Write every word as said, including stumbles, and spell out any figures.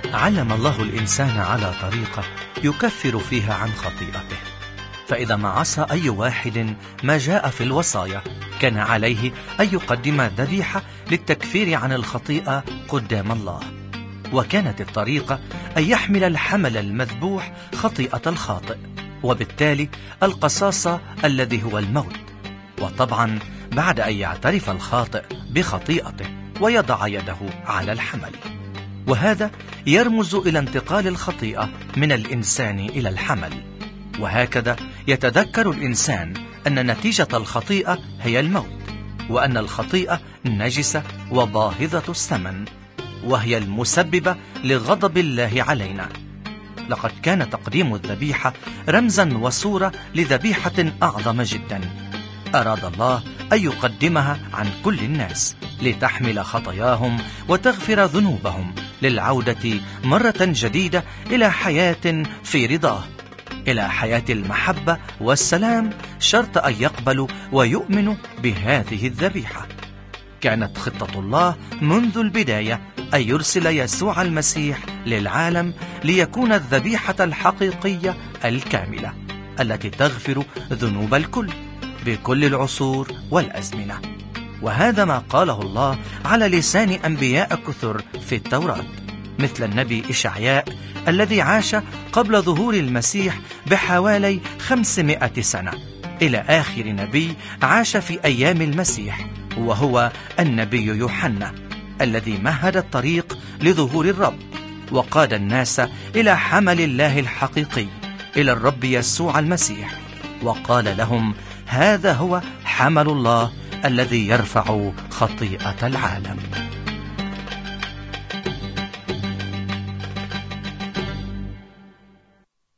علم الله الإنسان على طريقة يكفر فيها عن خطيئته، فإذا ما عصى أي واحد ما جاء في الوصايا كان عليه أن يقدم ذبيحة للتكفير عن الخطيئة قدام الله، وكانت الطريقة أن يحمل الحمل المذبوح خطيئة الخاطئ، وبالتالي القصاصة الذي هو الموت، وطبعا بعد أن يعترف الخاطئ بخطيئته ويضع يده على الحمل. وهذا يرمز إلى انتقال الخطيئة من الإنسان إلى الحمل. وهكذا يتذكر الإنسان أن نتيجة الخطيئة هي الموت، وأن الخطيئة نجسة وباهظة الثمن، وهي المسببة لغضب الله علينا. لقد كان تقديم الذبيحة رمزا وصورة لذبيحة أعظم جدا أراد الله أن يقدمها عن كل الناس لتحمل خطاياهم وتغفر ذنوبهم، للعودة مرة جديدة إلى حياة في رضاه، إلى حياة المحبة والسلام، شرط أن يقبلوا ويؤمنوا بهذه الذبيحة. كانت خطة الله منذ البداية أن يرسل يسوع المسيح للعالم ليكون الذبيحة الحقيقية الكاملة التي تغفر ذنوب الكل بكل العصور والأزمنة. وهذا ما قاله الله على لسان أنبياء كثر في التوراة، مثل النبي إشعياء الذي عاش قبل ظهور المسيح بحوالي خمسمائة سنة، إلى آخر نبي عاش في أيام المسيح، وهو النبي يوحنا الذي مهد الطريق لظهور الرب وقاد الناس إلى حمل الله الحقيقي، إلى الرب يسوع المسيح، وقال لهم: هذا هو حمل الله الذي يرفع خطيئة العالم.